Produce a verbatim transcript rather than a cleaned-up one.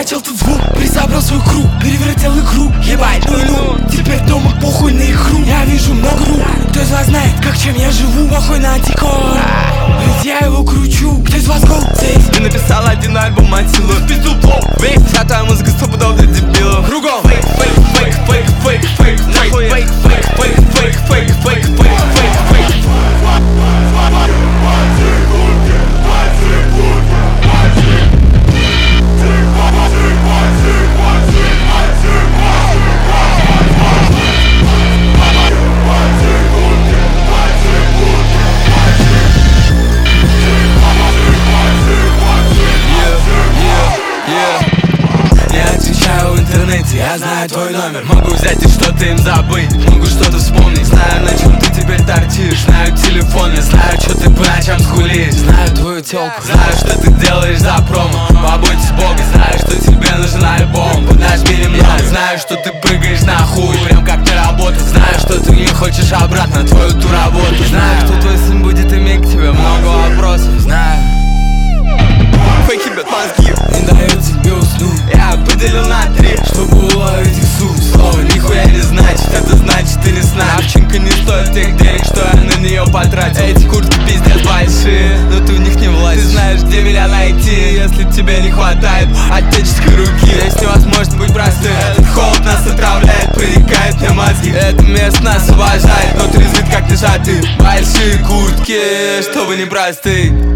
Начал тут звук, присобрал свой круг, перевертел игру, ебать, ну и ну. Теперь дома похуй на игру. Я вижу много рук, кто из вас знает, как чем я живу. Похуй на антикор, ведь я его кручу. Кто из вас гол здесь? Ты написал один альбом от силы, в пизду плов. Вейп, вся твоя музыка стопудов для дебилов. Кругом фейк, фейк, фейк, фейк, фейк, фейк, фейк, фейк, фейк, фейк, фейк, фейк, фейк, фейк, фейк. Я знаю твой номер, могу взять и что-то им забыть, могу что-то вспомнить. Знаю, на чем ты теперь торчишь, знаю телефон, я знаю, что ты по ночам скулишь. Знаю твою тёлку, знаю, что ты делаешь за промо. Побойтесь Бога, знаю, что тебе нужен альбом. Поднажми ремнем, знаю, что ты прыгаешь на хуй, прям как на работу. Знаю, что ты не хочешь обратно твою ту работу. Знаю, что твой сын будет иметь к тебе много вопросов. Знаю, фейки бьет мозги, не дает тебе уснуть. Я поделил на три, чтобы уловить их суть. Слово нихуя не значит, это значит ты не с нами. Овчинка не стоит тех денег, что я на нее потратил. Эти куртки пиздец большие, но ты в них не влазишь. Ты знаешь, где меня найти, если тебе не хватает отеческой руки. Здесь невозможно быть простым, этот холод нас отравляет, проникает мне мозги. Это место нас обожает, но трезвит как нажатый. Большие куртки, чтобы не простые.